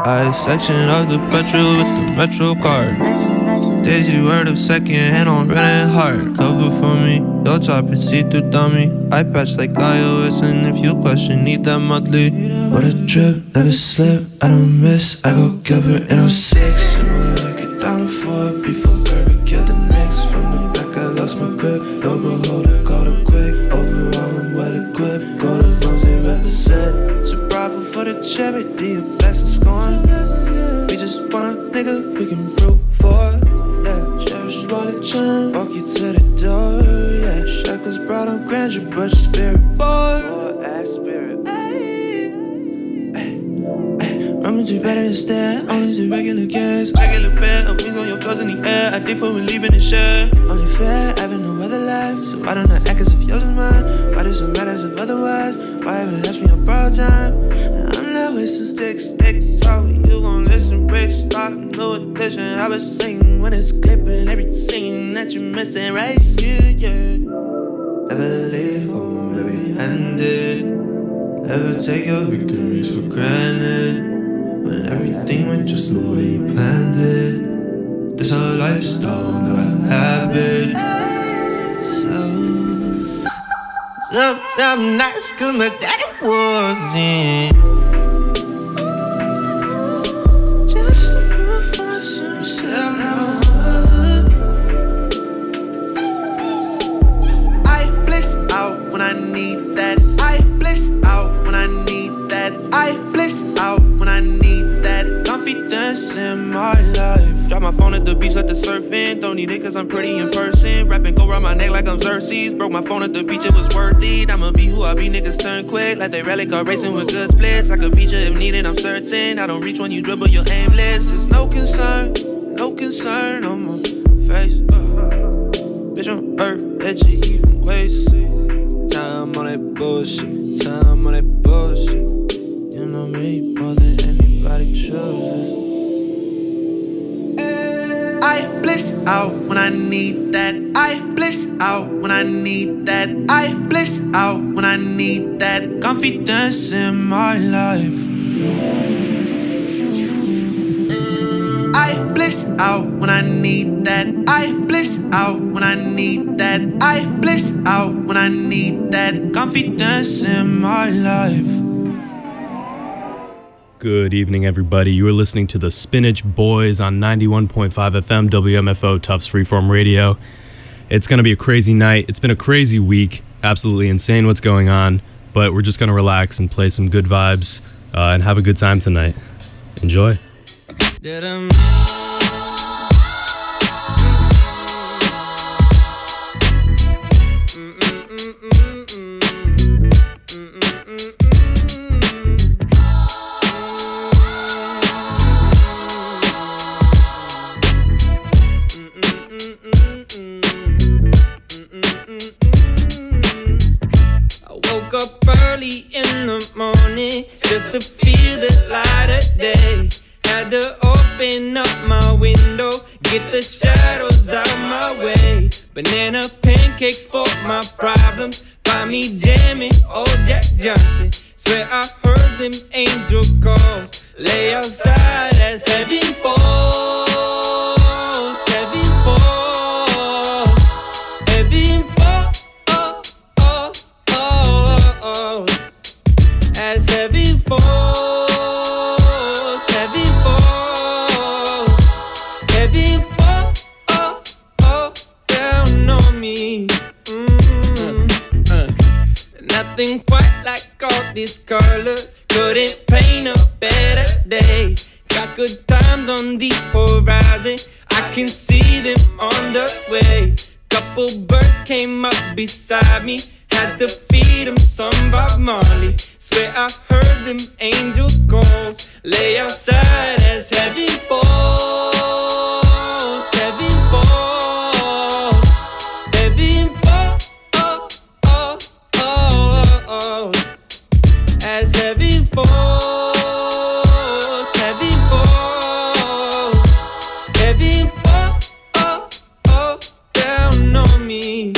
I section up the petrol with the Metro card. Daisy word of second hand on running hard. Cover for me, your top is see-through dummy. I patch like iOS, and if you question, need that monthly. What a trip, never slip, I don't miss. I go Gilbert in 06. Get down to 4 before Kirby killed the Knicks. From the back I lost my grip, no beholder, called it quick. Overall I'm well equipped, go to ones they represent. So bravo for the charity, a blessing scorn. We just want a nigga we can root for. Cherish wallet chain, walk you to the door. Yeah, shackles brought on grandeur, but your spirit boy. Ass spirit. Rumming too better than stare, only do regular gas. Regular bed, wings on your clothes in the air. I think for we leaving the share. Only fair, having no other life. So why don't I act as if yours is mine? Why does it matter as if otherwise? Why ever ask me on borrowed time? I'm not wasting stick talk. You gon' listen, break, start, no addition. I was singing when it's clipping every scene that you're missing right here, yeah. Never leave home empty-handed. Never take your victories for granted. When everything went just the way you planned it. This a lifestyle, not a habit. Some nights cause my daddy wasn't. Just to prove myself now. I bliss out when I need that. I bliss out when I need that. I bliss out when I need that. Confidence in my life. Drop my phone at the beach, let the surf in. Don't need it cause I'm pretty in person. Rapping go around my neck like I'm Xerxes. Broke my phone at the beach, it was worth it. I'ma be who I be, niggas turn quick. Like they rally car racing with good splits. I could beat you if needed, I'm certain. I don't reach when you dribble, you're aimless. There's no concern on my face. Bitch, I'm hurt that you even waste time on that bullshit, time on that bullshit. You know me more than anybody chooses. I bliss out when I need that. I bliss out when I need that. I bliss out when I need that. Confidence in my life. I bliss out when I need that. I bliss out when I need that. I bliss out when I need that. Confidence in my life. Good evening, everybody. You are listening to the Spinach Boys on 91.5 FM WMFO Tufts Freeform Radio. It's going to be a crazy night. It's been a crazy week. Absolutely insane what's going on. But we're just going to relax and play some good vibes and have a good time tonight. Enjoy. In the morning, just to feel the light of day. Had to open up my window, get the shadows out my way. Banana pancakes for my problems, find me jamming old Jack Johnson. Swear I heard them angel calls, lay outside as heaven falls, heaven falls, heaven falls, as heaven falls, heaven falls, heaven falls down on me. Nothing quite like all this color, couldn't paint a better day. Got good times on the horizon, I can see them on the way. Couple birds came up beside me, had to feed them some Bob Marley. Swear I heard them angel calls, lay outside as heaven falls, heaven falls, heaven falls, as heaven falls, heaven falls, heaven falls down on me.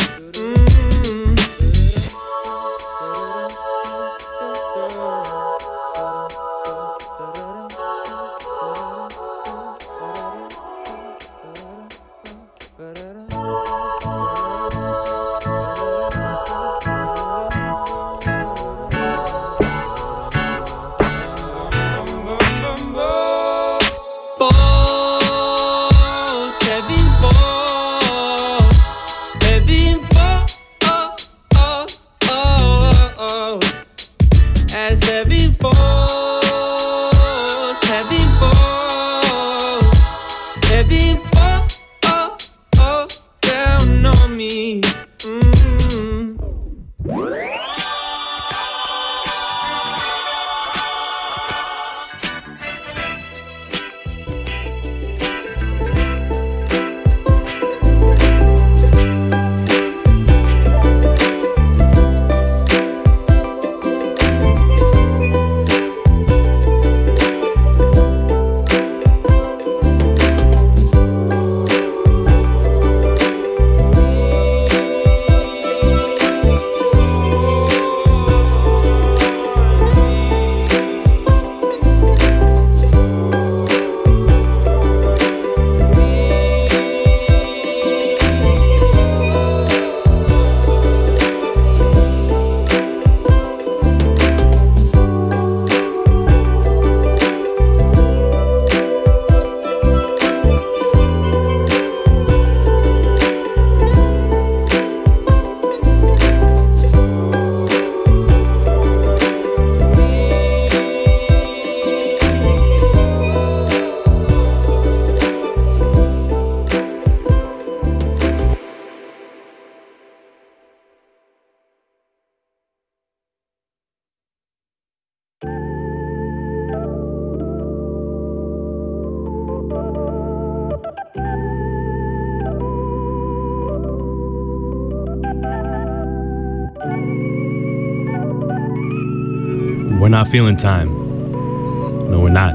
not feeling time. No, we're not.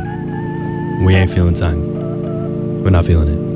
We ain't feeling time. We're not feeling it.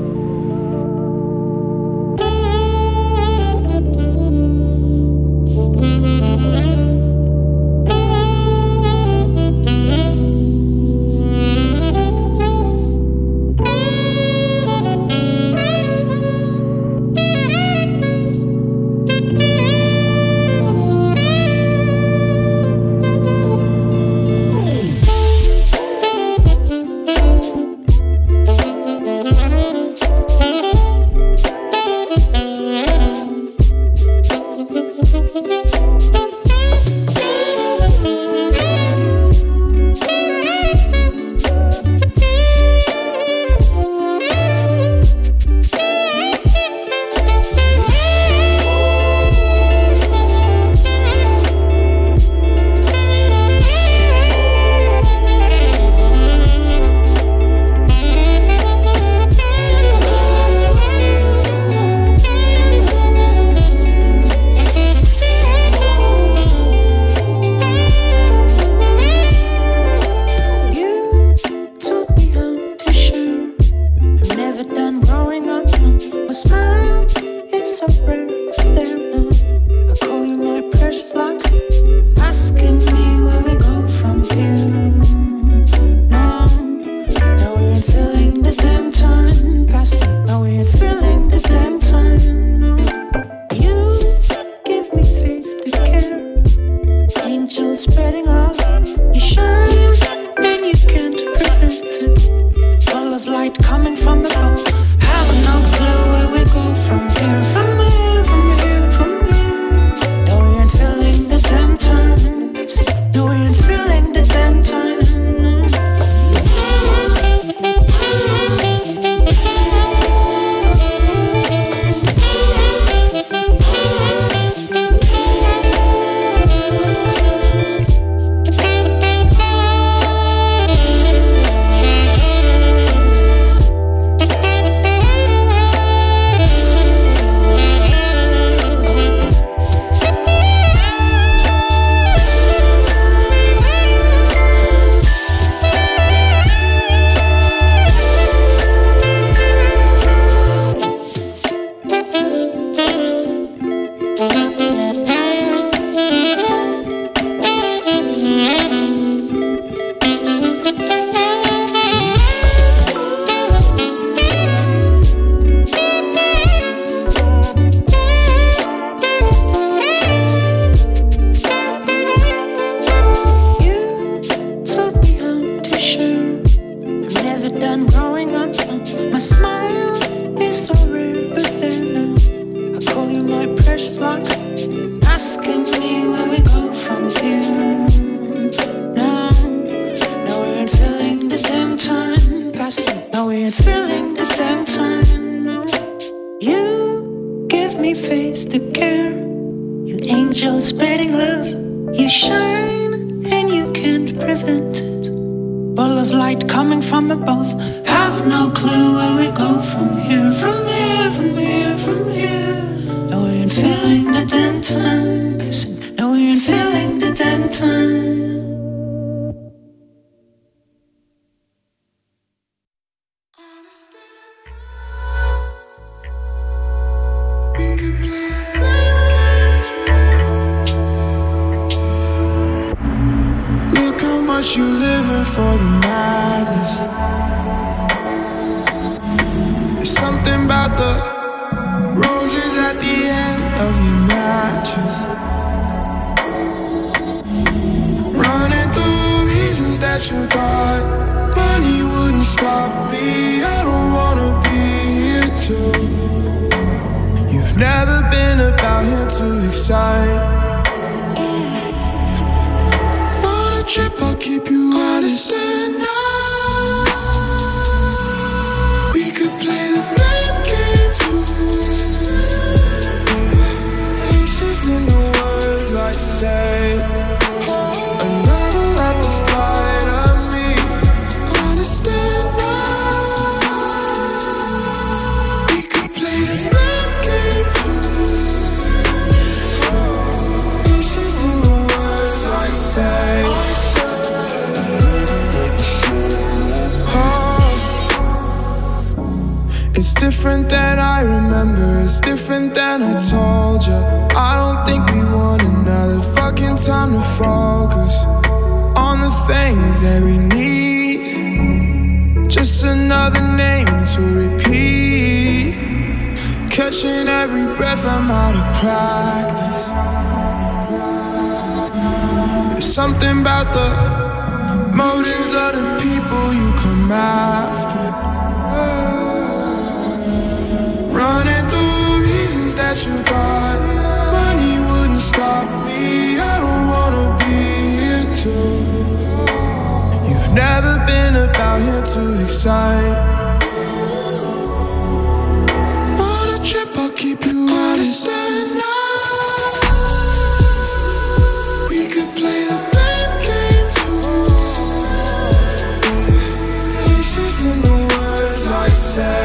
Say different than I remember. It's different than I told you. I don't think we want another fucking time to focus on the things that we need. Just another name to repeat. Catching every breath, I'm out of practice. There's something about the motives of the people you come after. Running through reasons that you thought money wouldn't stop me. I don't wanna be here too. You've never been about here to excite. On a trip, I'll keep you honest and we could play the blame game too. Pieces in the words I say.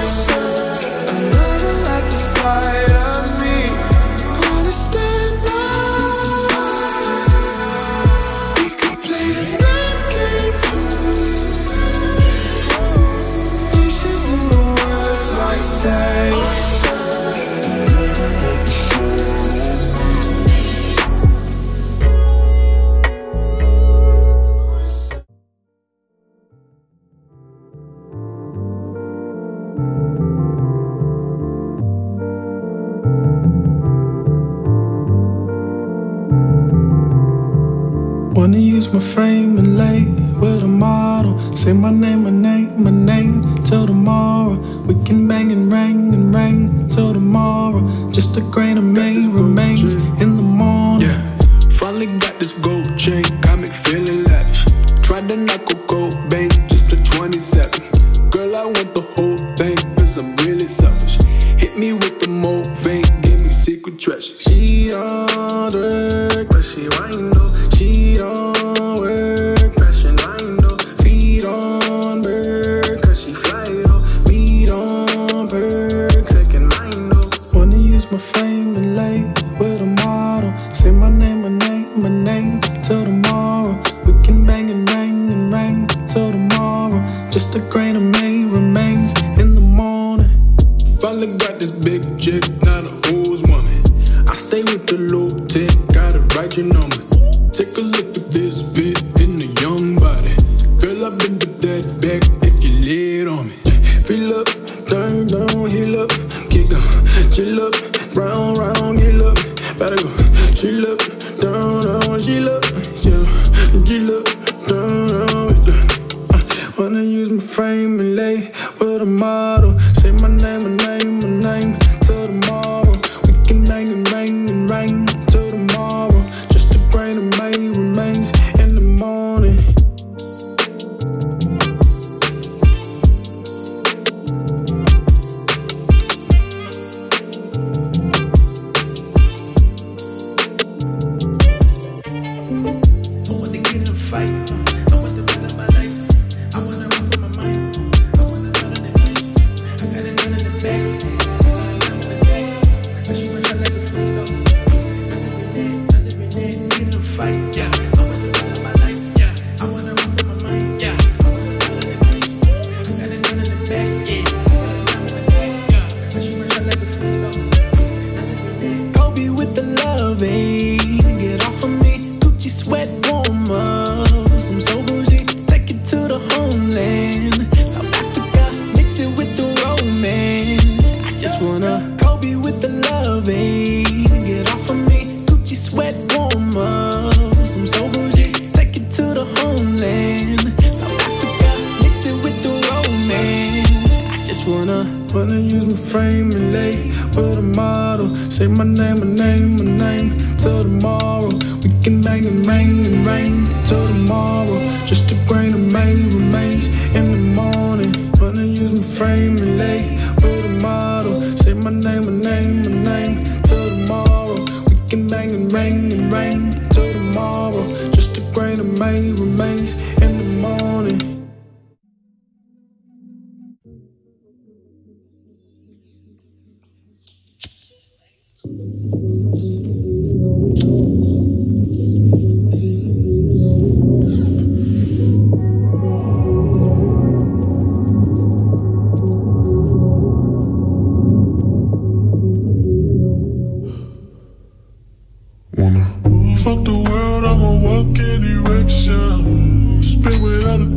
Wanna use my frame and lay with a model. Say my name, my name, my name till tomorrow. We can bang and ring till tomorrow. Just a grain of me remains in the morning. Yeah, finally got this gold chain, got me feeling lavish. Tried to knock a gold bank, just a 27. Girl, I want the whole thing, cause I'm really selfish. Hit me with the mole vein, give me secret treasure. She on work, but she ain't know. She on work, passion I know. Feet on bird, cause she fly low. Meat on bird, second I know. Wanna use my frame and lay with a model. Say my name, my name, my name till tomorrow. We can bang and ring till tomorrow. Just a grain of me remains in the morning. Finally got this big chick, not a who's woman. I stay with the low tech, gotta write your number. Take a look at this bit in the young body. Girl, I've been to that back if you lay it on me. Feel up, turn down, heal up, kick up, chill up, round, round, heal up, better go. Chill up, down, down, chill up, yeah, chill up, down, down. Wanna use my frame and lay with a model. Say my name, my name, my name till tomorrow. We can bang and ring till tomorrow. Just a grain of me remains in the morning. I wanna get in a fight. I want the run of my life. I wanna run for my mind. I wanna run on the face. I got it run in the back. But she run out like a free throw. Another grenade, get in a fight. Yeah, I want the run of my life. Yeah, I wanna run for my mind. Yeah, I wanna run on the face. I got it run in the back. Yeah, but she run out like a free throw. Kobe with the loving, get off of me. Gucci sweat warmers, I'm so bougie. Take it to the homeland, South Africa, mix it with the romance. I just wanna Kobe with the loving, get off of me. Gucci sweat warmers, I'm so bougie. Take it to the homeland, South Africa, mix it with the romance. I just wanna use my frame and lay with a model. Say my name, my name, my name till tomorrow. We can bang and ring till tomorrow. Just a grain of me remains in the morning. Wanna use my frame and lay with a model. Say my name, my name, my name till tomorrow. We can bang and ring till tomorrow. Just a grain of me remains in the morning.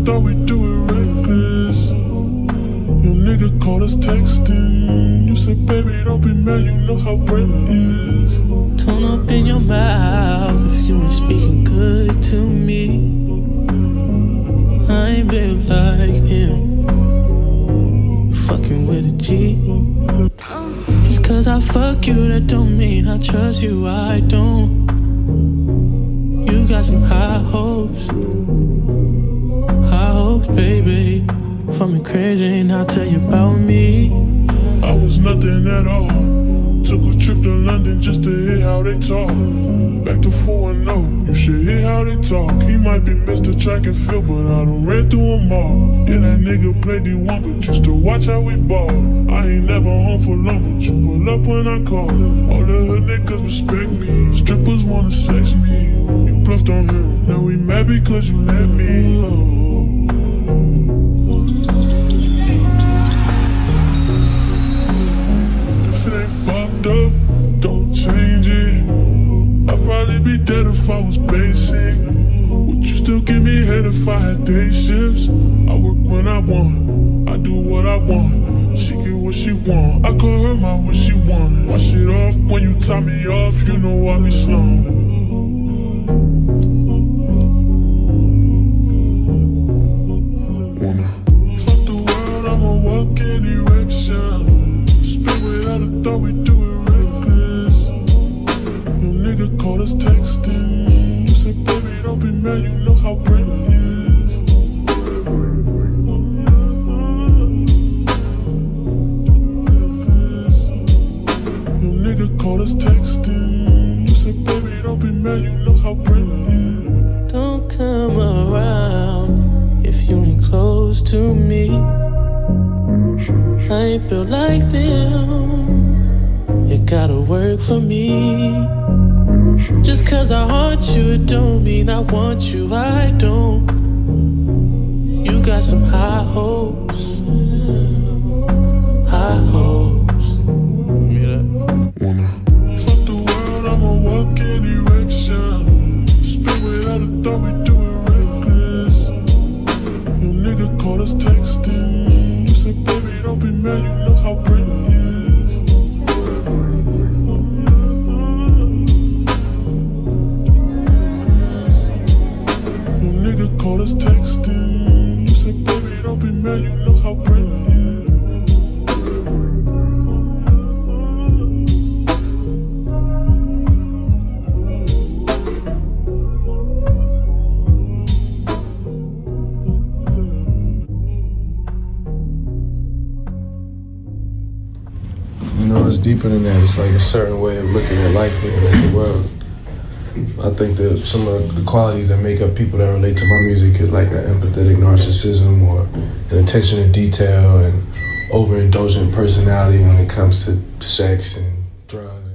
thought we'd do it reckless. Your nigga called us texting. You said, baby, don't be mad, you know how Brent is. Tone up in your mouth if you ain't speaking good to me. I ain't built like him, fucking with a G. Just cause I fuck you, that don't mean I trust you, I don't. You got some high hopes, baby. For me crazy and I'll tell you about me. I was nothing at all. Took a trip to London just to hear how they talk. Back to 4-0, you should hear how they talk. He might be Mr. Track and Field, but I done ran through them all. Yeah, that nigga played D1, but used to watch how we ball. I ain't never home for long, but you pull up when I call. All the hood niggas respect me. Strippers wanna sex me. You bluffed on him, now we mad because you let me. If it ain't fucked up, don't change it. I'd probably be dead if I was basic. Would you still give me head if I had day shifts? I work when I want, I do what I want. She get what she want, I call her my what she want. Wash it off when you tie me off, you know I be slow. Thought we do it reckless. Your nigga called us texting. You said, baby, don't be mad, you know how Brent is. Your nigga called us texting. You said, baby, don't be mad, you know how Brent is. Don't come around if you ain't close to me. I ain't built like them. It gotta work for me. Just cause I haunt you, it don't mean I want you, I don't. You got some high hopes. High hopes. Wanna fuck the world, I'ma walk in erection. Spit without a thought, we do it reckless. Your nigga called us texting. You said, baby, don't be mad, you know how Brent is. Call us texting. You said, baby, don't be mad, you know how Brent is. You know, it's deeper than that. It's like a certain way of looking at life and at the world. I think that some of the qualities that make up people that relate to my music is like an empathetic narcissism or an attention to detail and overindulgent personality when it comes to sex and drugs.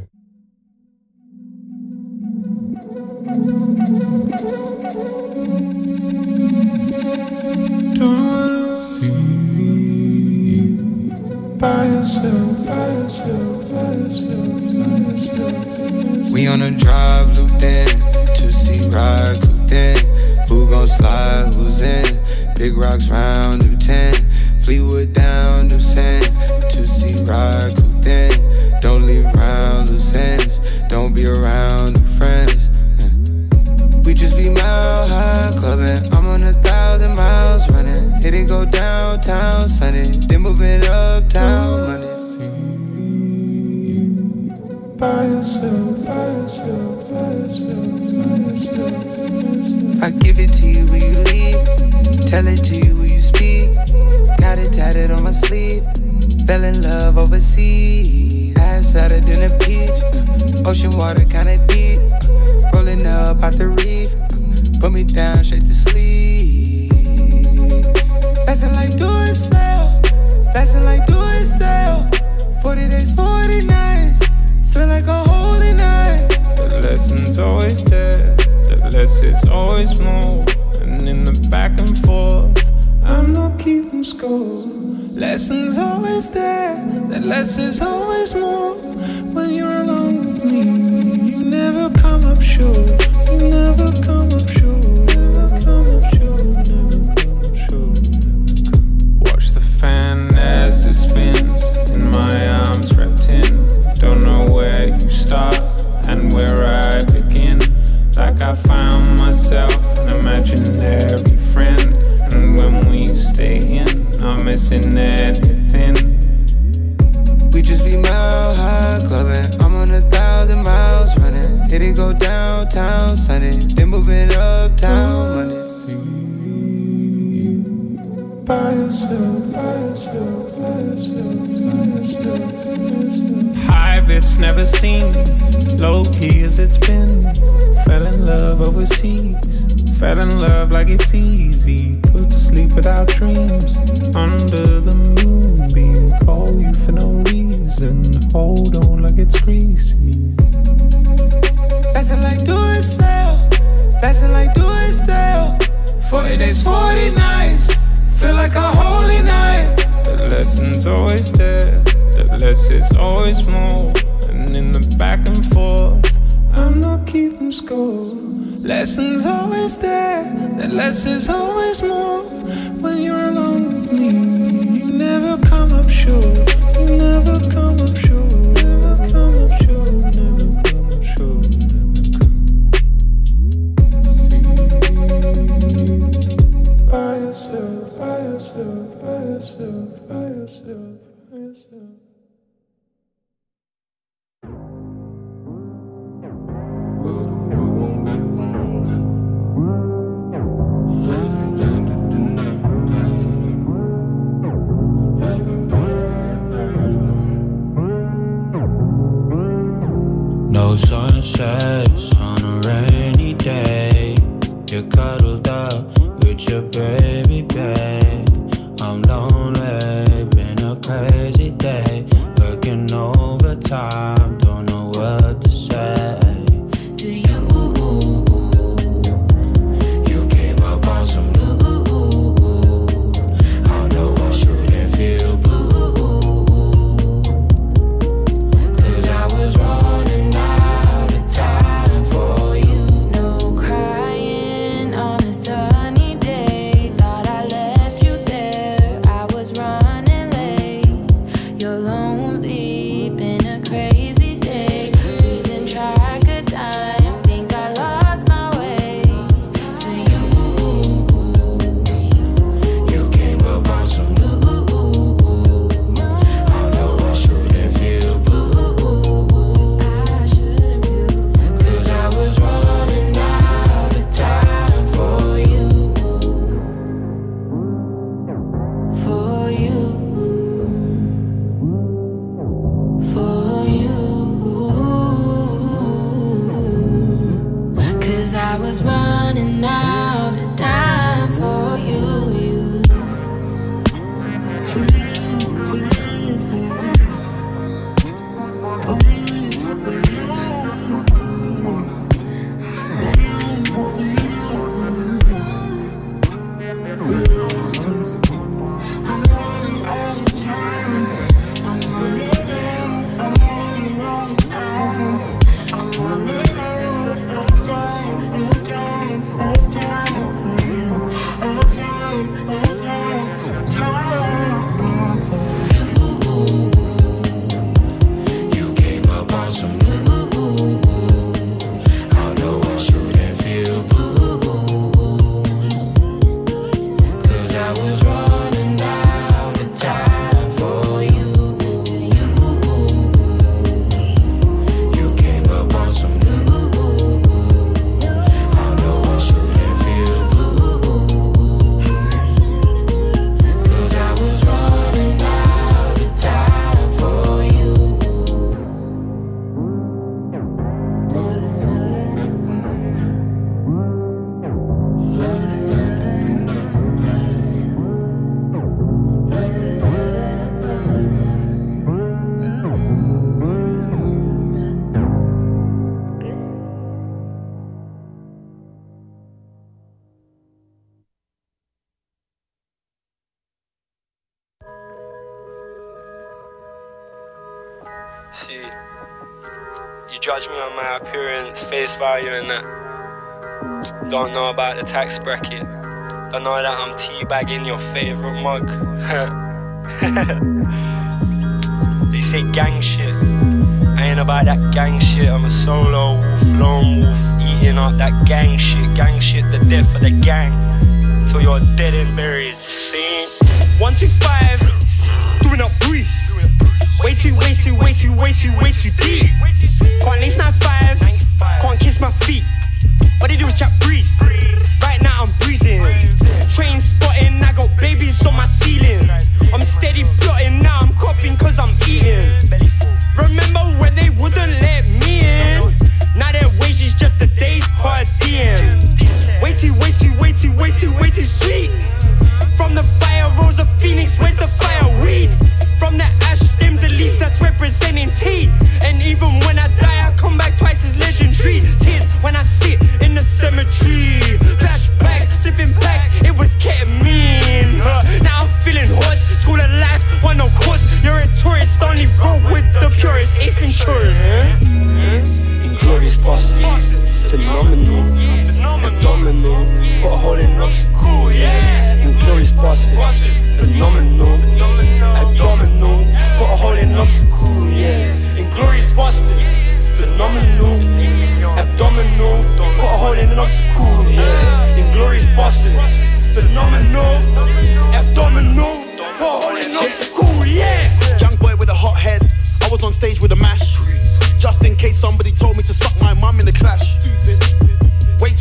Don't see by yourself, by yourself, by yourself, by yourself. We on a drive looped in, 2C ride cooped in. Who gon' slide, who's in? Big rocks round, new 10. Fleetwood down, new 10. 2C ride cooped in. Don't leave around loose ends. Don't be around new friends. We just be mile high clubbing. I'm on 1,000 miles running. Hit it go downtown Sunday, then moving uptown Monday. By yourself, by yourself, by yourself, by yourself. If I give it to you, will you leave? Tell it to you, will you speak? Got it tatted on my sleeve. Fell in love overseas. Ass fatter than a peach. Ocean water kinda deep. Rolling up out the reef. Put me down straight to sleep. Lesson like do it sell. Lesson like do it sell. 40 days, 40 nights. Feel like a holy night. The lesson's always there. The less is always more. And in the back and forth, I'm not keeping score. Lesson's always there. The less is always more. When you're alone with me, you never come up short. You never come up short. Never come up short. Never come up short. myself an imaginary friend, and when we stay in, I'm missing anything. We just be mile high clubbing. I'm on 1,000 miles running. Hit it go downtown Sunday, then moving uptown Monday. By yourself, by yourself, by yourself, by yourself, by yourself. High risk never seen, low key as it's been. Fell in love overseas, fell in love like it's easy. Put to sleep without dreams, under the moonbeam. Call you for no reason, hold on like it's greasy. Lesson like do it sell, lesson like do it sell. 40 days, 40 nights, feel like a holy night. The lesson's always there, the less is always more. And in the back and forth, I'm not keeping score. Lesson's always there, the less is always more. When you're alone with me, you never come up short. You never come up short, never come up short, never come up short. By yourself, by yourself, by yourself, by yourself, by yourself. No sunsets on a rainy day. You're cuddled up with your baby, babe. I'm lonely, been a crazy day. Working overtime, don't know what to say. Do you? You came up on some new. I know I shouldn't feel blue, 'cause I was running out of time for you. No crying on a sunny day. Thought I left you there, I was running late. You're lonely, been a crazy day. Losing track of time, think I lost my ways. Do you? You came up on some new. I know I shouldn't feel blue, I shouldn't feel 'cause I was running out of time for you. for you, for you. 'Cause I was running out of time for you. You came up on some new. I know I shouldn't feel blue, 'cause I was running out of time for you. You came up on some new. I know I shouldn't feel blue, 'cause I was running out of time for you. See, you judge me on my appearance, face value and that. Don't know about the tax bracket. Don't know that I'm teabagging your favorite mug. They say gang shit. I ain't about that gang shit. I'm a solo wolf, lone wolf, eating beating up that gang shit, the death of the gang, till you're dead and buried. See? 125, doing up breeze. Way too deep. Can't lace 95s, can't kiss my feet. All they do is chat breeze. Right now I'm breezing. Train spotting, I got babies on my ceiling. I'm steady plotting, now I'm copying cause I'm eating. Remember when they wouldn't let me in? Now their wage is just a day's per diem. Way too sweet. From the fire rose a phoenix, where's the fireweed? From the ash stems a leaf that's representing tea. And even when I die I come back twice as legendary. Tears when I sit in the cemetery. Flashbacks, flipping packs, it was ketamine. Now I'm feeling hoarse, school of life, one on course. You're a tourist, only roll with the purest. Ace Ventura, Inglorious Bastards, phenomenal, abdominal, put a hole in obstacle, yeah. Inglorious Bastards, phenomenal, abdominal, put a hole in obstacle, yeah. Inglorious Bastards, phenomenal, abdominal, put a hole in an obstacle, yeah. Inglorious Bastards, phenomenal, abdominal, put a hole in an obstacle, yeah. Young boy with a hot head, I was on stage with a mash. Just in case somebody told me to suck my mum in the clash. Way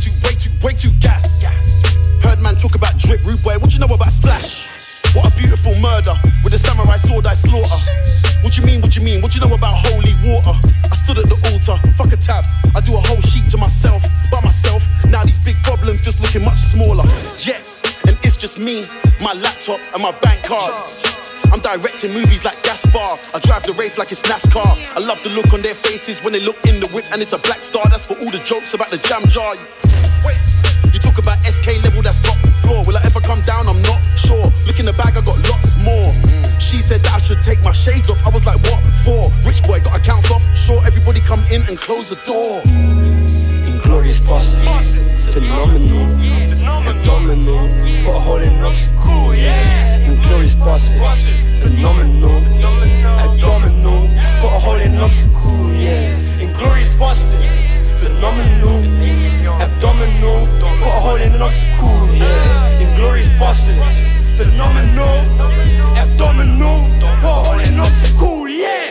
too gas. Heard man talk about drip, rude boy, what you know about splash? What a beautiful murder, with a samurai sword I slaughter. What you mean, what you know about holy water? I stood at the altar, fuck a tab, I do a whole sheet to myself, by myself. Now these big problems just looking much smaller. Yeah, and it's just me, my laptop and my bank card. I'm directing movies like Gaspar. I drive the Wraith like it's NASCAR. I love the look on their faces when they look in the whip and it's a black star. That's for all the jokes about the jam jar. You talk about SK level, that's top floor. Will I ever come down? I'm not sure. Look in the bag, I got lots more. She said that I should take my shades off. I was like, what for? Rich boy, got accounts off. Sure, everybody come in and close the door. Inglorious Bastards, phenomenal, abdominal, put a hole in an obstacle, yeah. Inglorious Bastards, phenomenal, abdominal, put a hole in an obstacle, yeah. Inglorious Bastards, phenomenal, abdominal, put a hole in an obstacle, yeah. Inglorious Bastards, phenomenal, abdominal, put a hole in an obstacle, yeah.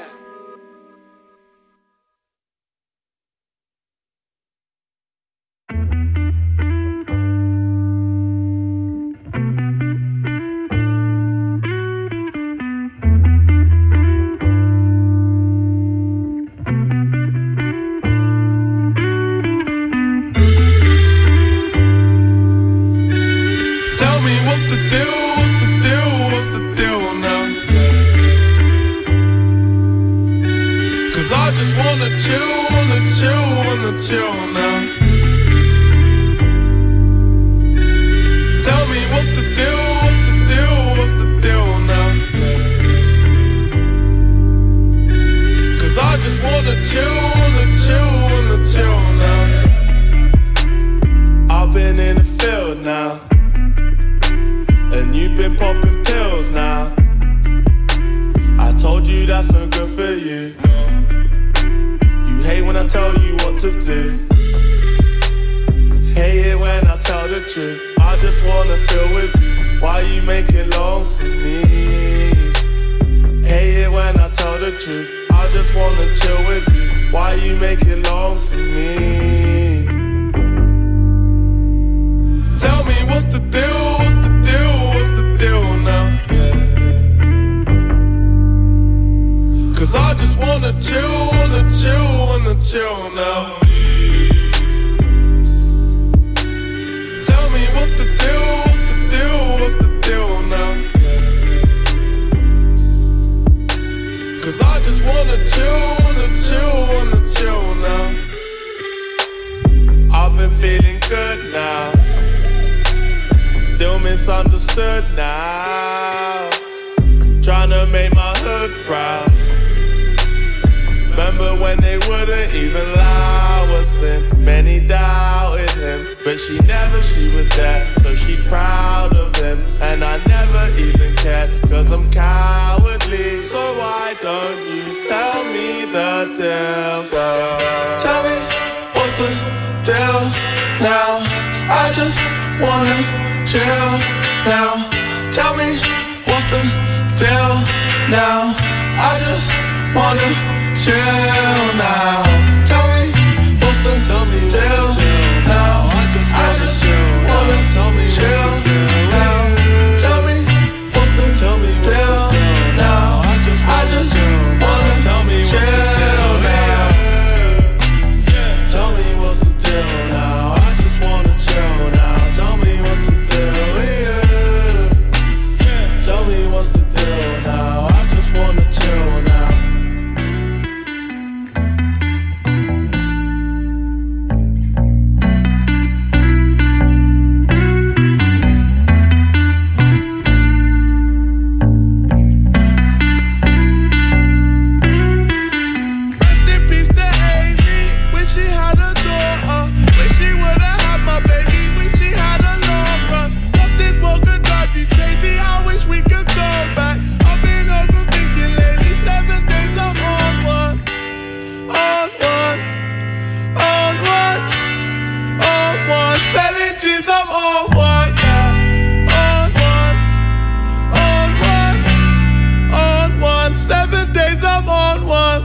chill now. Tell me what's the deal, what's the deal, what's the deal now? Cause I just wanna chill now. I've been in the field now, and you've been popping pills now. I told you that's not good for you. You hate when I tell you what to do. Hate it when I tell the truth. I just wanna feel with you. Why you make it long for me? Hate it when I tell the truth. I just wanna chill with you. Why you make it long for me? Tell me what's the deal, what's the deal, what's the deal now? Cause I just wanna chill now. Tell me what's the deal, what's the deal, what's the deal now? Cause I just wanna chill now. I've been feeling good now. Still misunderstood now. Tryna make my hood proud. Remember when they wouldn't even allow us in. Many doubted him, but she was there. So she's proud of him, and I never even cared. Cause I'm cowardly, so why don't you tell me the deal, girl? Tell me, what's the wanna chill now. Tell me what's the deal now. I just wanna chill now. Tell me what's the deal now. I just wanna chill now. Tell me what's the deal now. I just wanna chill now. Tell me what's the deal, yeah. Tell me what's the deal now. I just wanna chill now. Rest in peace to Amy. Wish she had a daughter. Wish she would've had my baby. Wish she had a long run. Lost it for good drive you crazy. I wish we could go back. I've been overthinking lately. 7 days I'm on one. On one. On one. On one. Selling dreams I'm on one. On one. On one. On one. 7 days I'm on one.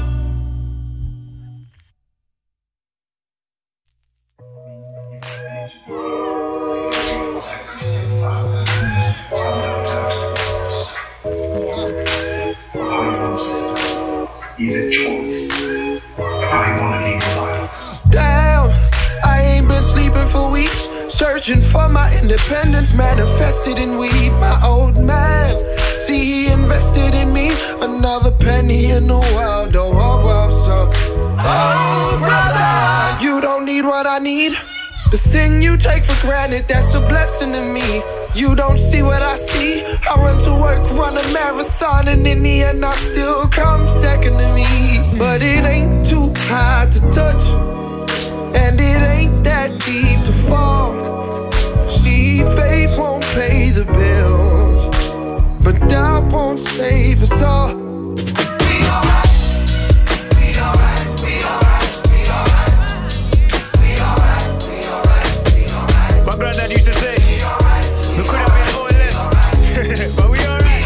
Is a choice. I wanna live life. Damn, I ain't been sleeping for weeks. Searching for my independence, manifested in weed. My old man, see he invested in me. Another penny in the world, oh, oh, oh, so. Oh, brother, you don't need what I need. The thing you take for granted, that's a blessing to me. You don't see what I see. I run to work, run a marathon, and in the end I still come second to me. But it ain't too high to touch, and it ain't that deep to fall. See, faith won't pay the bills, but doubt won't save us all. We alright, we alright, we alright, we alright. We alright, we alright, we alright. My granddad used to say, we could have been all left, but we alright.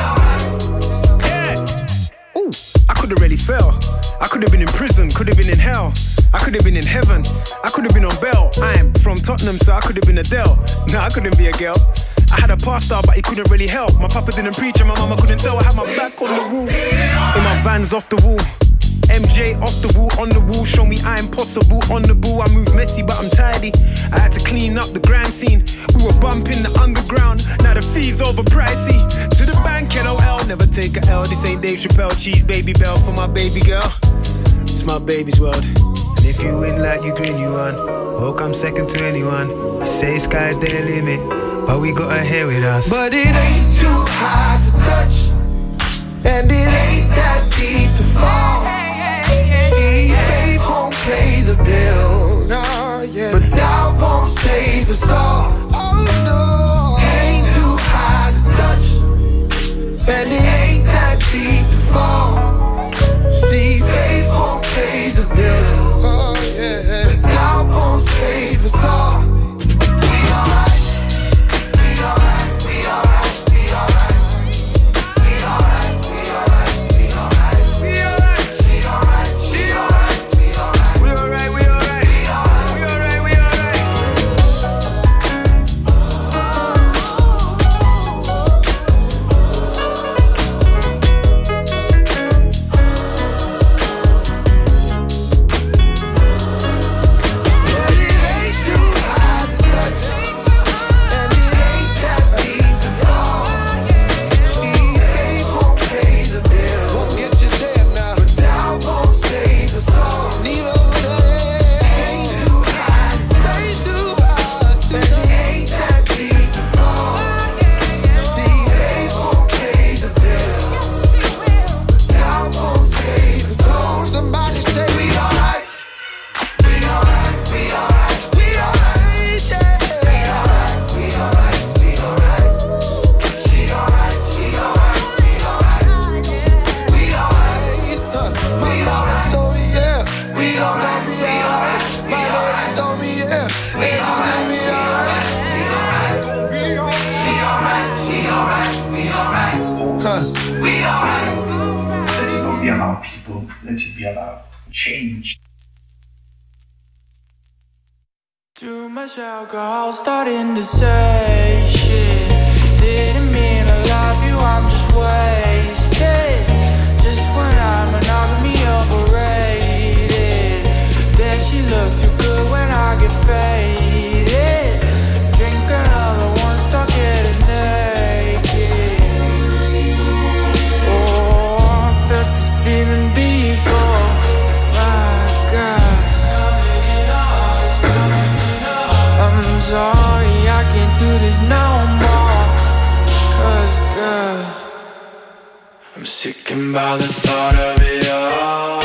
Yeah. Ooh, I could have really fell. I could have been in prison, could have been in hell. I could have been in heaven, I could have been on bail. I'm from Tottenham, so I could have been Adele. Nah, I couldn't be a girl. I had a pastor, but he couldn't really help. My papa didn't preach and my mama couldn't tell. I had my back on the wall, in my Vans off the wall. MJ off the wall, on the wall, show me I'm possible. On the ball, I move messy, but I'm tidy. I had to clean up the grand scene. We were bumping the underground, now the fees overpricey. To the bank, LOL, never take a L. This ain't Dave Chappelle, cheese baby bell for my baby girl. It's my baby's world. And if you win like you green, you won. Hope I'm second to anyone. I say sky's the limit, but we got her here with us. But it ain't too high to touch, and it ain't that deep to fall. See, faith won't pay the bill, no, yeah. But doubt won't save us all. Oh no, it ain't too high to touch, and it ain't that deep to fall. See, faith won't pay the bill, oh yeah. But doubt won't save us all. We alright, we alright, we alright, we alright. We alright, we alright, we alright. We alright, she alright, she alright, we alright. We alright, we alright, we alright, we alright. But it ain't too high to touch, and it ain't that deep to fall. See, faith won't pay the bill, won't get you there now, but doubt won't save us all. Need over there. Ain't too high to touch, and it ain't that deep to fall. See, faith won't pay the bill, but doubt won't save us all. Somebody say we alright. We alright, we alright, we alright, yeah. We alright, we alright, we alright. She alright, he alright, we alright. We alright, my mama told me yeah. We alright, we alright. My daddy told me yeah. We alright, we alright, we alright. She alright, he alright, we alright. We alright. Let it not be about people let it be about change. Too much alcohol starting to say shit. Didn't mean I love you, I'm just wasted. Just when I'm monogamy overrated. Then she looked too good when I get faded. Drink another one, start getting naked. Oh, I felt this feeling before. My gosh, I'm sorry, I can't do this no more. 'Cause girl, I'm sickened by the thought of it all.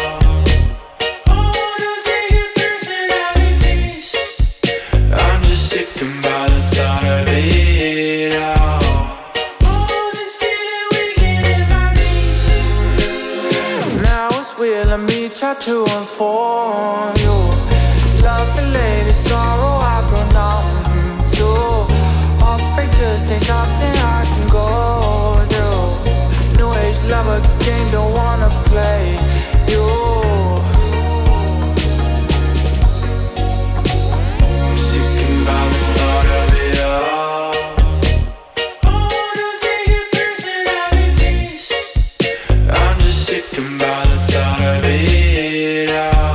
I'm just sickened by the thought of it all. This feeling we get in my knees. Now it's will and me try to inform you. Love and lady sorrow I've grown numb to. Heartbreak just ain't something I can go through. New age lover game, don't wanna play you. I'm sickened by the thought of it all. I'm just sickened by the thought of it all.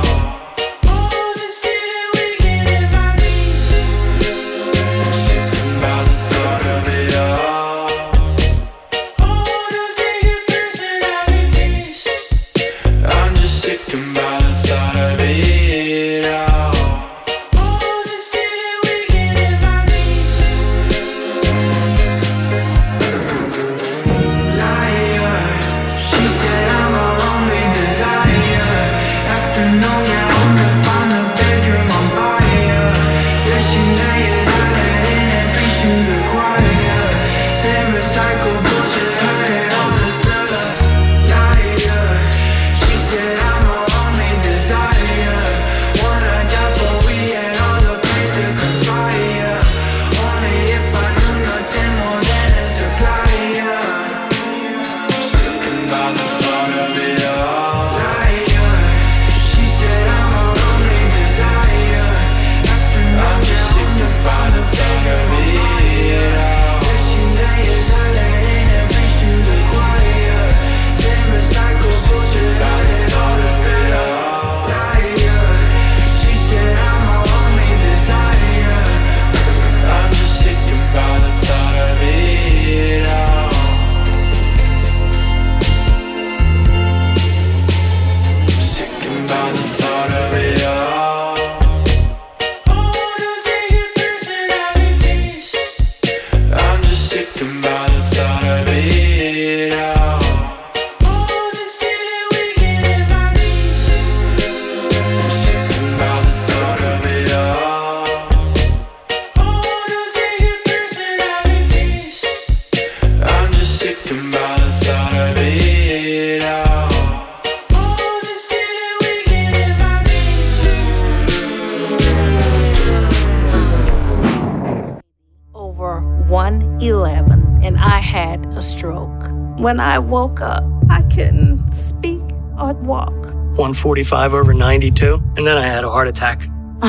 Over 1:11 and I had a stroke. When I woke up, I couldn't speak or walk. 145 over 92, and then I had a heart attack.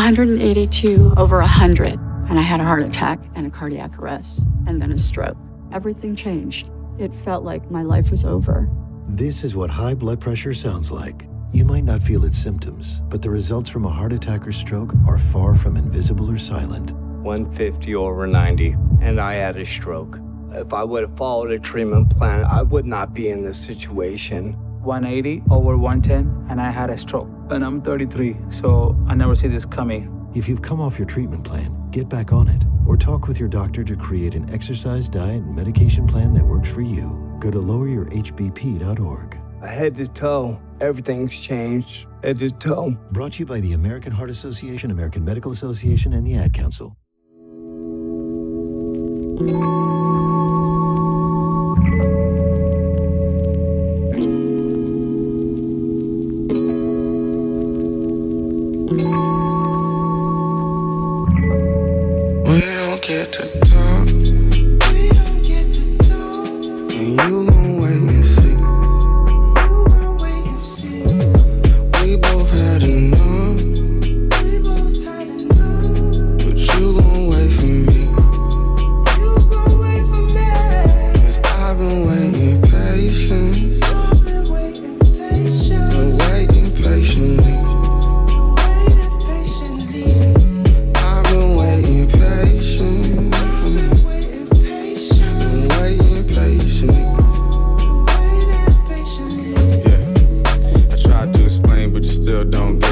182 over 100, and I had a heart attack and a cardiac arrest, and then a stroke. Everything changed. It felt like my life was over. This is what high blood pressure sounds like. You might not feel its symptoms, but the results from a heart attack or stroke are far from invisible or silent. 150 over 90, and I had a stroke. If I would have followed a treatment plan, I would not be in this situation. 180 over 110, and I had a stroke. And I'm 33, so I never see this coming. If you've come off your treatment plan, get back on it, or talk with your doctor to create an exercise, diet, and medication plan that works for you. Go to loweryourhbp.org. Head to toe, everything's changed. Head to toe. Brought to you by the American Heart Association, American Medical Association, and the Ad Council. We don't get to talk. And you gon' wait and see.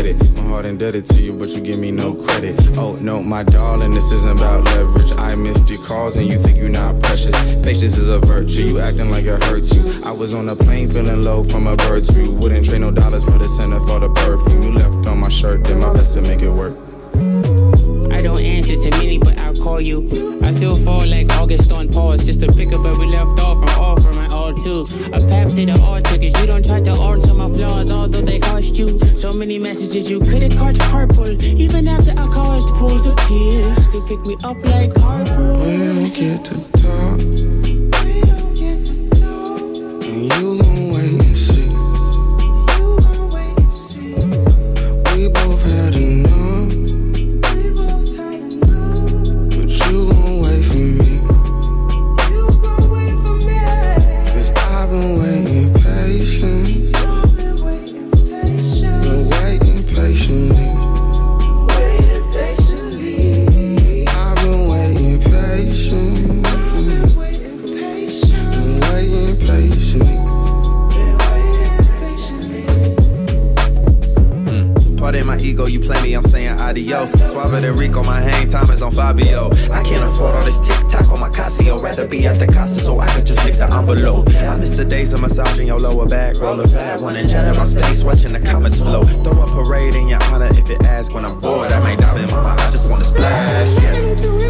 it. My heart indebted to you, but you give me no credit. Oh no, my darling, this isn't about leverage. I missed your calls and you think you're not precious. Patience is a virtue, you acting like it hurts you. I was on a plane feeling low from a bird's view. Wouldn't trade no dollars for the center for the perfume. You left on my shirt, did my best to make it work. I don't answer to many, but I'll call you. I still fall like August on pause, just to pick up where we left off and offer my all too. A path to the altar, cause you don't try to alter my flaws, although they cost you. So many messages you could've caught carpool, even after I caused pools of tears. Still pick me up like carpool. We don't get to talk. We don't get to talk. And you gon' wait and see. You gon' wait and see. We both had enough. You gon' wait for me. You gon' wait for me. Cause I've been waiting patient. I've been waiting patient. Been waiting patiently. Waiting patiently. I've been waiting patient. I've been waiting patient. Been waiting patiently. Been waiting patiently. Pardon my ego, you play me, I'm saying adios. Suave de Rico, my hang time is on Fabio. I can't afford all this TikTok on my Casio. Rather be at the casa so I could just lick the envelope. I miss the days of massaging your lower back. Roll a fat one and jet in my space, watching the comments flow. Throw a parade in your honor if you ask. When I'm bored, I may dive in, mama, I just wanna splash. Yeah.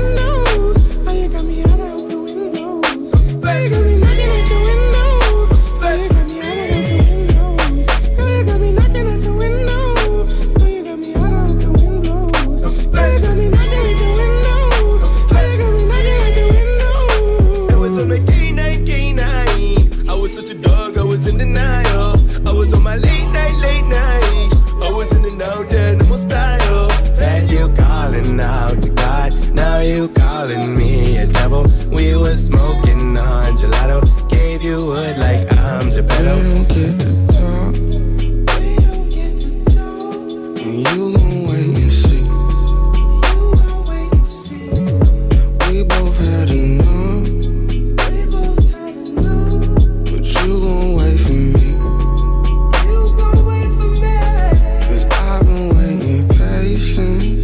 You calling me a devil? We were smoking on gelato. Gave you wood like I'm Geppetto. We don't get to talk. We don't get to talk. And you gon' wait and see. You gon' wait and see. We both had enough. We both had enough. But you gon' wait for me. You gon' wait for me. Cause I've been waiting patient.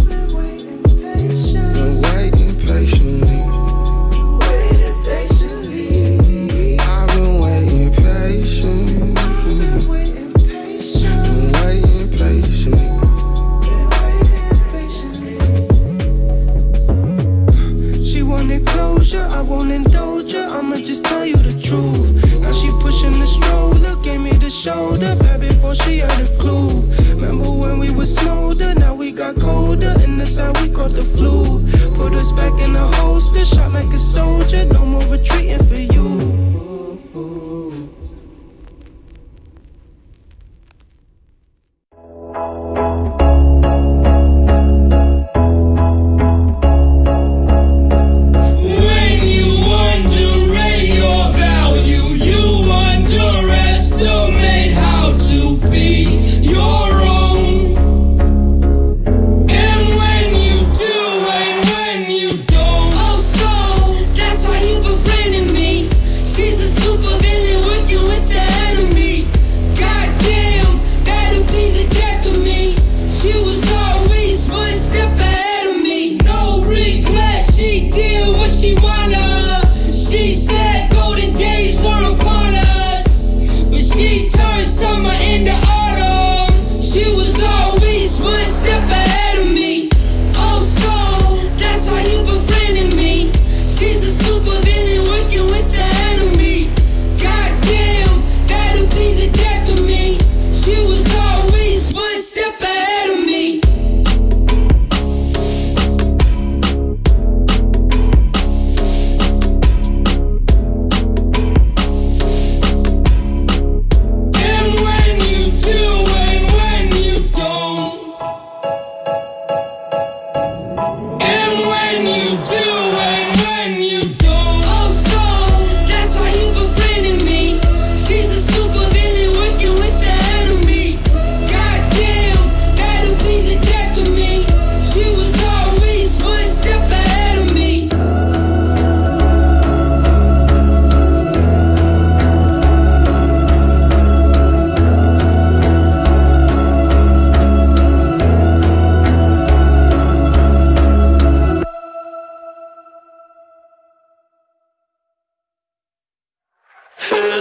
Patiently. Waiting patiently. I've been waiting patient. I've been waiting patient. Been waiting patiently. Been waiting patiently. She wanted closure, I won't indulge her. I'ma just tell you the truth. Now she pushing the stroller, gave me the shoulder back before she had a clue. Remember when we were smolder, now we got colder, and that's how we caught the flu. Put us back in the holster, shot like a soldier, no more retreating for you. When you underrate your value, you underestimate how to be your own. And when you do and when you don't, oh so that's why you've been friending me.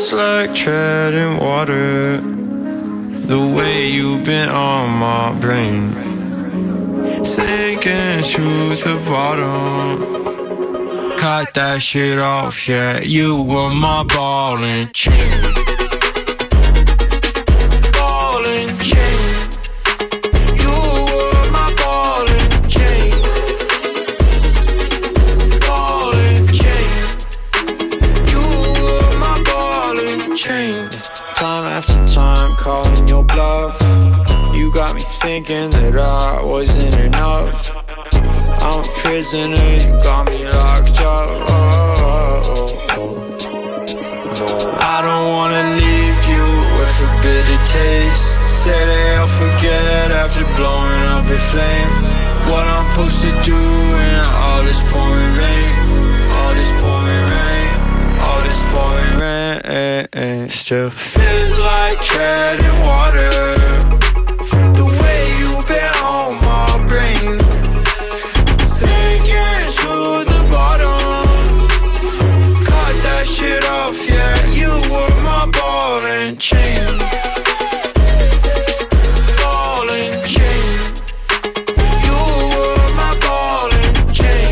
Feels like treading water, the way you've been on my brain, sinking to the bottom. Cut that shit off, yeah. You were my ball and chain. Ball and chain. You were my ball and chain. Ball and chain. You were my ball and chain. Time after time calling your bluff. You got me thinking that I wasn't enough. I'm a prisoner, you got me locked up. No, I don't wanna leave you with a bitter taste. Say they'll forget after blowing up a flame. What I'm supposed to do in all this pouring rain. All this pouring rain. All this pouring rain. Still feels like treading water, the way you've been on my brain, sinking to the bottom. Cut that shit off, yeah. You were my ball and chain. Ball and chain. You were my ball and chain.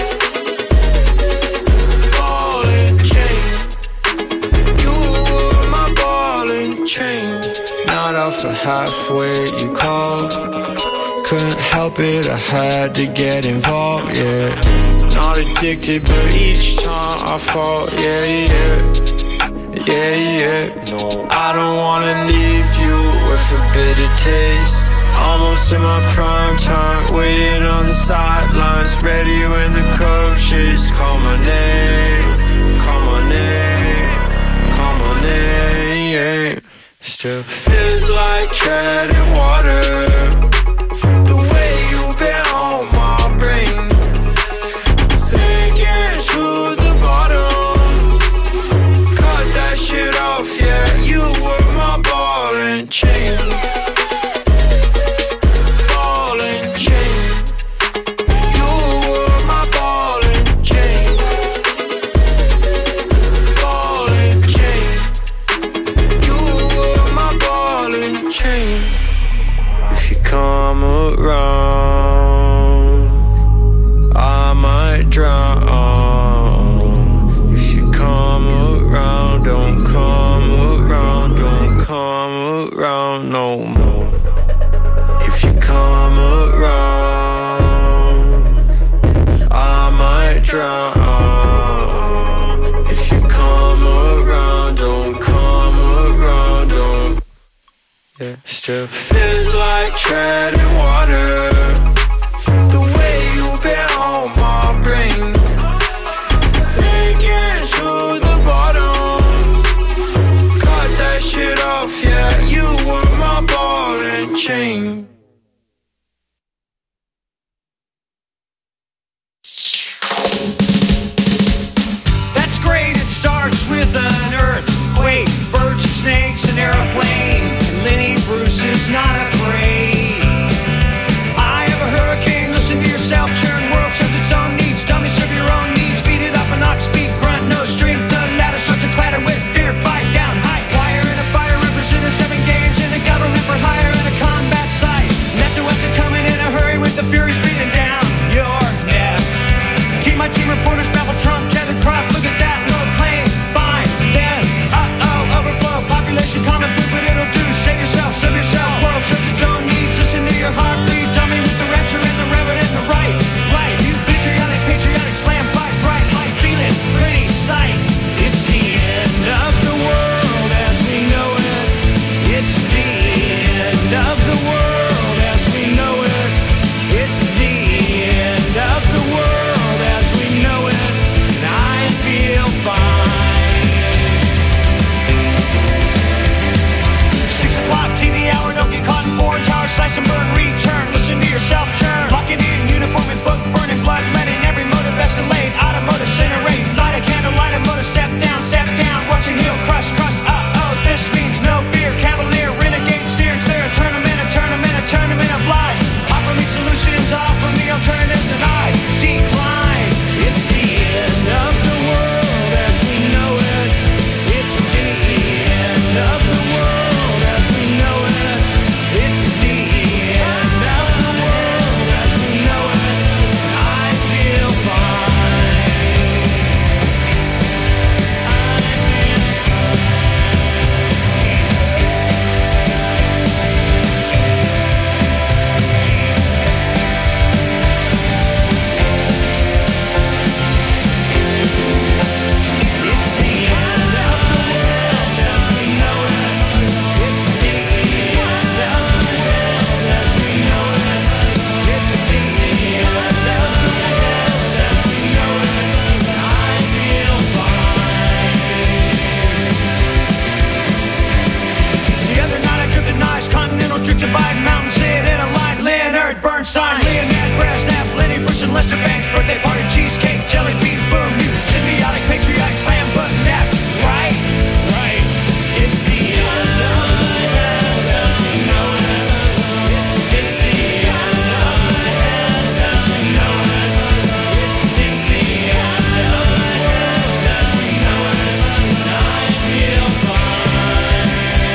Ball and chain. You were my ball and chain. Not off for halfway, you called. Couldn't help it, I had to get involved, yeah. Not addicted, but each time I fall, yeah, yeah. Yeah, yeah, no. I don't wanna leave you with a bitter taste. Almost in my prime time, waiting on the sidelines, ready when the coaches call my name. Call my name, call my name. Still feels like treading water, the way you've been on my brain, sinking to the bottom. Cut that shit off, yeah. You were my ball and chain. Ball and chain. You were my ball and chain. Ball and chain. You were my ball and chain. If you come around, I might drown. If you come around, don't come around, don't come around no more. If you come around, I might drown. If you come around, don't come around, don't. Yeah, still feels like treading water, the way you've been on my brain, sinking to the bottom. Cut that shit off, yeah. You were my ball and chain. That's great, it starts with an earthquake, birds and snakes, an airplane. Lenny Bruce is not afraid. I have a hurricane, listen to yourself, churn. World serves its own needs, dummy serve your own needs. Beat it up and knock, speak, grunt, no strength. The ladder starts to clatter with fear, fight down, high wire in a fire, representing 7 games in a government for hire in a combat site. Left to west and coming in a hurry with the furies breathing down your neck. Team by team reporters babble Trump, Kevin Crop, look at that, no plane, fine, then, overflow, population, common food, but it'll do. Save yourself, serve yourself, world serves its own needs. Listen to your heartbeat, dummy with the rapture and the reverend and the right. Right, you patriotic, slam, fight, bright, light, feeling, pretty sight. It's the end of the world as we know it. It's the end of the world as we know it. It's the end of the world as we know it. And I feel fine. 6 o'clock TV hour, don't get caught in foreign towers, slice and burn, return. Listen to yourself churn. Locking in uniform and book burning, blood letting every motive escalate. Automotive incinerate, light a candle, light a motor, step down, watch your heel crush, crush. This means no fear, cavalier, renegade, steering clear, a tournament, Gentrified mountain sit in a line. Leonard Bernstein, Leonard Brezhnev, Lenny Bruce and Lester Banks. Birthday party, cheesecake, jelly bean, boom. You symbiotic, patriotic, slam button nap. Right, right. It's the end of the world as we know it. It's the end of the world as we know it. It's the end of the world as we know it. I feel fine.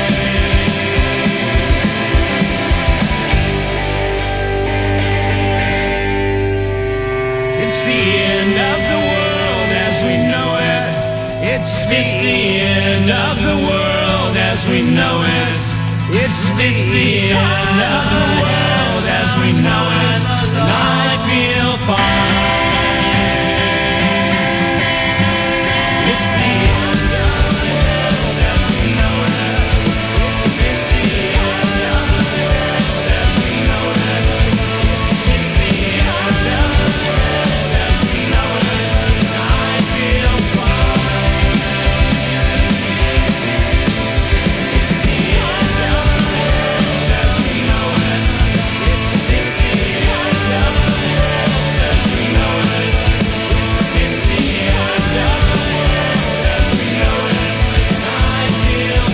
It's the end of the world as we know it. It's the end of the world as we know it. It's the end of the world as we know it. And I feel fine. It's the end of the world as we know it. It's the end of the world as we know it. It's the end of the world as we know it. And I feel fine. It's the end of the world as we know it. It's the end of the world as we know it. It's the end of the world as we know it. And I feel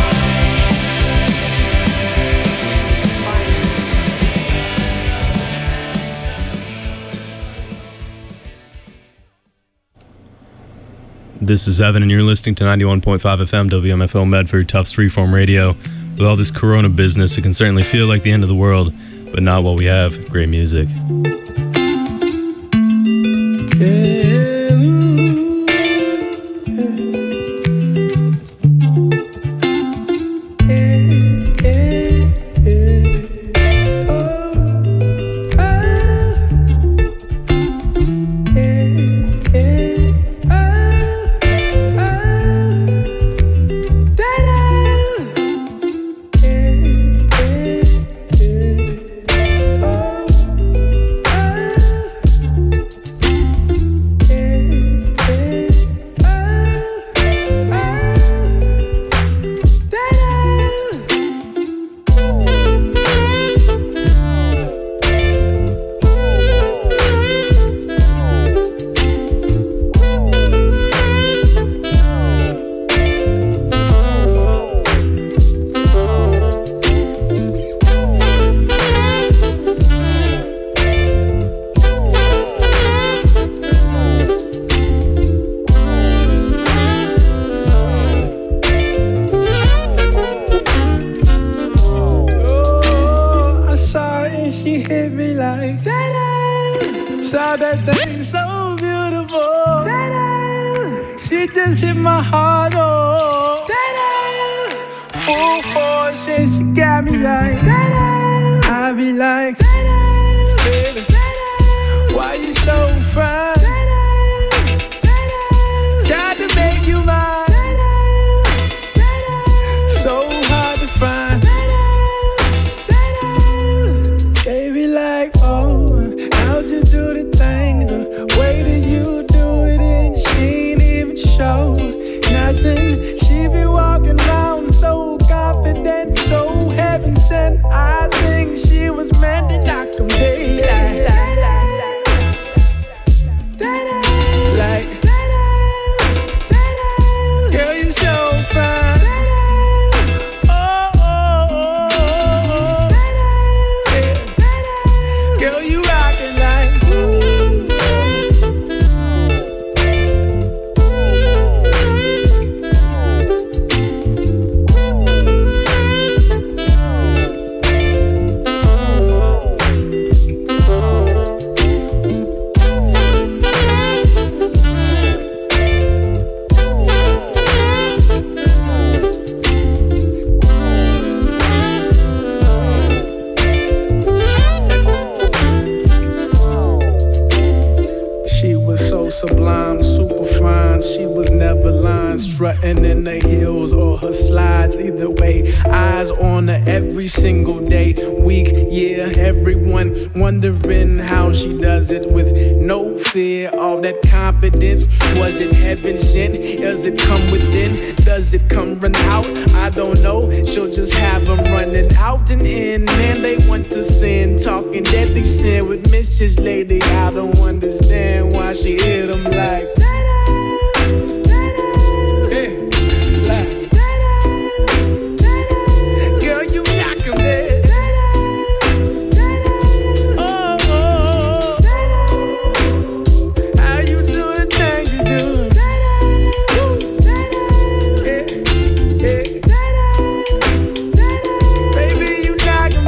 This is Evan, and you're listening to 91.5 FM WMFO Medford, Tufts Freeform Radio. With all this corona business, it can certainly feel like the end of the world, but not while we have great music. Saw that thing so beautiful. She just hit my heart, oh. Full force and she got me like, I be like, baby, why you so fine? Got to make you mine. So hard to find. Baby, like, oh, how'd you do the thing? The way that you do it, and she ain't even show nothing. She be walking around so confident, so heaven sent. I think she was meant to knock them daylight. Like, girl, you so fine. Girl, you rockin' like sublime, super fine. She was never lying, strutting in the heels or her slides. Either way, eyes on her every single day, week, year. Everyone wondering how she does it with no fear. All that confidence, was it heaven sent? Does it come within? Does it come run out? I don't know. She'll just have them running out and in, and they want to sin, talking deadly sin with Mrs. Lady. I don't understand why she hit them like that.